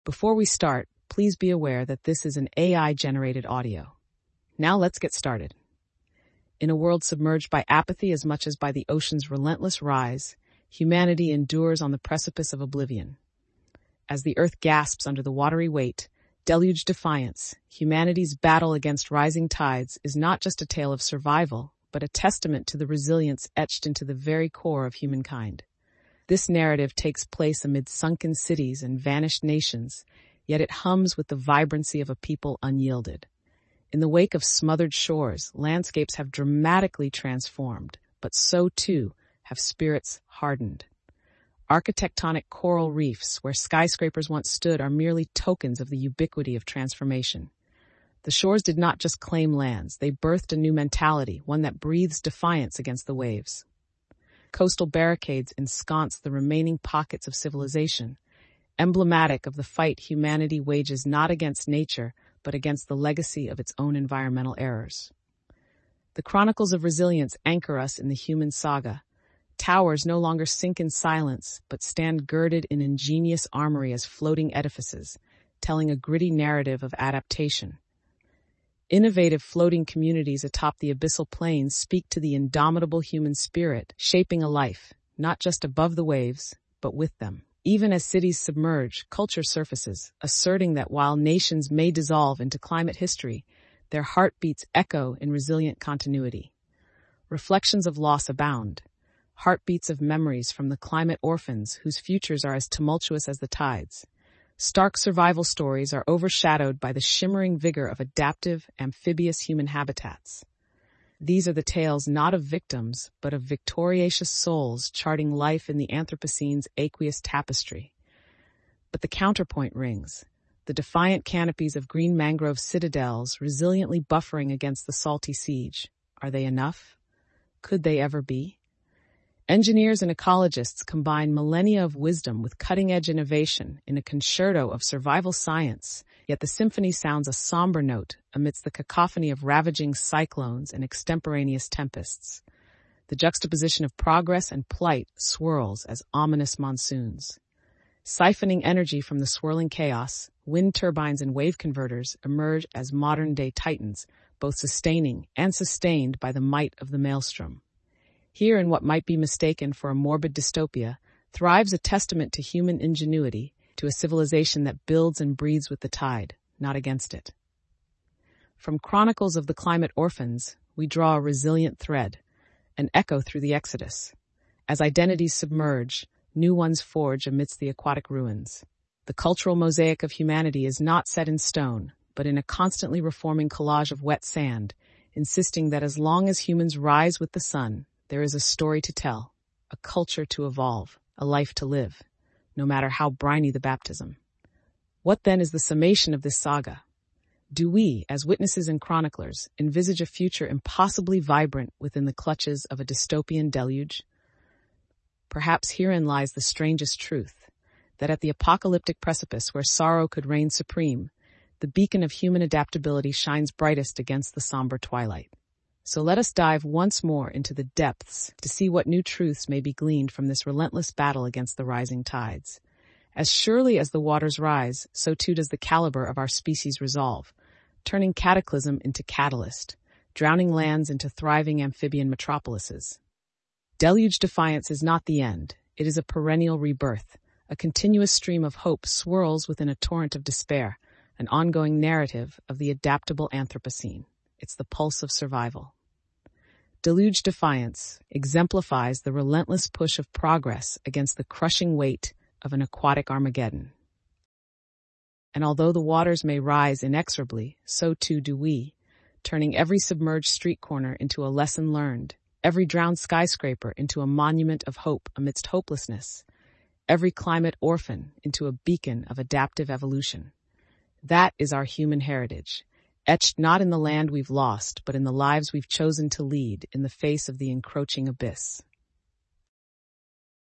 Before we start, please be aware that this is an AI-generated audio. Now let's get started. In a world submerged by apathy as much as by the ocean's relentless rise, humanity endures on the precipice of oblivion. As the earth gasps under the watery weight, Deluge Defiance, humanity's battle against rising tides, is not just a tale of survival, but a testament to the resilience etched into the very core of humankind. This narrative takes place amid sunken cities and vanished nations, yet it hums with the vibrancy of a people unyielded. In the wake of smothered shores, landscapes have dramatically transformed, but so too have spirits hardened. Architectonic coral reefs where skyscrapers once stood are merely tokens of the ubiquity of transformation. The shores did not just claim lands, they birthed a new mentality, one that breathes defiance against the waves. Coastal barricades ensconce the remaining pockets of civilization, emblematic of the fight humanity wages not against nature, but against the legacy of its own environmental errors. The chronicles of resilience anchor us in the human saga. Towers no longer sink in silence, but stand girded in ingenious armory as floating edifices, telling a gritty narrative of adaptation. Innovative floating communities atop the abyssal plains speak to the indomitable human spirit, shaping a life, not just above the waves, but with them. Even as cities submerge, culture surfaces, asserting that while nations may dissolve into climate history, their heartbeats echo in resilient continuity. Reflections of loss abound, heartbeats of memories from the climate orphans whose futures are as tumultuous as the tides. Stark survival stories are overshadowed by the shimmering vigor of adaptive, amphibious human habitats. These are the tales not of victims, but of victorious souls charting life in the Anthropocene's aqueous tapestry. But the counterpoint rings. The defiant canopies of green mangrove citadels resiliently buffering against the salty siege. Are they enough? Could they ever be? Engineers and ecologists combine millennia of wisdom with cutting-edge innovation in a concerto of survival science, yet the symphony sounds a somber note amidst the cacophony of ravaging cyclones and extemporaneous tempests. The juxtaposition of progress and plight swirls as ominous monsoons. Siphoning energy from the swirling chaos, wind turbines and wave converters emerge as modern-day titans, both sustaining and sustained by the might of the maelstrom. Here, in what might be mistaken for a morbid dystopia, thrives a testament to human ingenuity, to a civilization that builds and breathes with the tide, not against it. From chronicles of the climate orphans, we draw a resilient thread, an echo through the exodus. As identities submerge, new ones forge amidst the aquatic ruins. The cultural mosaic of humanity is not set in stone, but in a constantly reforming collage of wet sand, insisting that as long as humans rise with the sun, there is a story to tell, a culture to evolve, a life to live, no matter how briny the baptism. What then is the summation of this saga? Do we, as witnesses and chroniclers, envisage a future impossibly vibrant within the clutches of a dystopian deluge? Perhaps herein lies the strangest truth, that at the apocalyptic precipice where sorrow could reign supreme, the beacon of human adaptability shines brightest against the somber twilight. So let us dive once more into the depths to see what new truths may be gleaned from this relentless battle against the rising tides. As surely as the waters rise, so too does the caliber of our species resolve, turning cataclysm into catalyst, drowning lands into thriving amphibian metropolises. Deluge Defiance is not the end. It is a perennial rebirth. A continuous stream of hope swirls within a torrent of despair, an ongoing narrative of the adaptable Anthropocene. It's the pulse of survival. Deluge Defiance exemplifies the relentless push of progress against the crushing weight of an aquatic Armageddon. And although the waters may rise inexorably, so too do we, turning every submerged street corner into a lesson learned, every drowned skyscraper into a monument of hope amidst hopelessness, every climate orphan into a beacon of adaptive evolution. That is our human heritage, etched not in the land we've lost, but in the lives we've chosen to lead in the face of the encroaching abyss.